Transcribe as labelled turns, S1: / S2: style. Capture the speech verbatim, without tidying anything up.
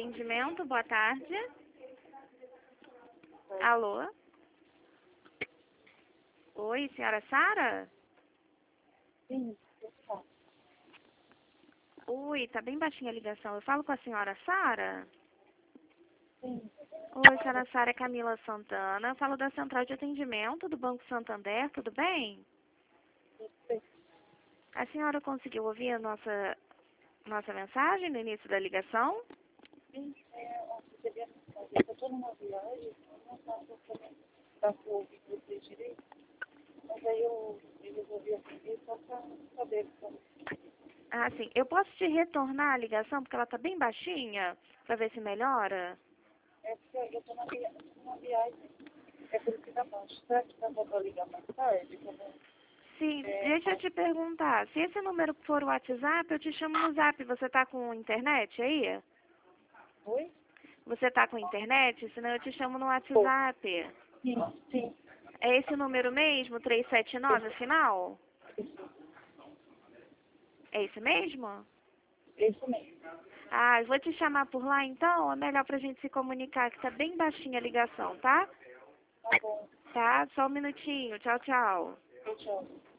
S1: Atendimento, boa tarde. Alô? Oi, senhora Sara?
S2: Sim, tá.
S1: Oi, tá bem baixinha a ligação. Eu falo com a senhora Sara?
S2: Sim,
S1: Oi, senhora Sara, é Camila Santana. Eu falo da Central de Atendimento do Banco Santander, tudo bem?
S2: sim,
S1: A senhora conseguiu ouvir a nossa, nossa mensagem no início da ligação?
S2: sim. É, ó, você devia fazer. Eu estou numa viagem, eu não estava para ouvir vocês direito, mas aí eu, eu resolvi atender só para saber como.
S1: Ah, sim. Eu posso te retornar a ligação, porque ela tá bem baixinha, pra ver se melhora?
S2: É porque eu estou numa via- numa viagem, é por isso que está baixo. Será que dá para ligar mais tarde? Como,
S1: Sim,
S2: é,
S1: deixa eu te perguntar. Se esse número for o WhatsApp, eu te chamo no Zap. Você tá com internet aí?
S2: oi?
S1: Você tá com internet? Senão eu te chamo no
S2: Oi.
S1: WhatsApp.
S2: Sim, sim,
S1: É esse número mesmo, três sete nove, final? É esse mesmo?
S2: isso mesmo.
S1: Ah, eu vou te chamar por lá então. É melhor pra gente se comunicar, que tá bem baixinha a ligação, tá?
S2: Tá bom,
S1: Tá? Só um minutinho. Tchau, tchau.
S2: tchau.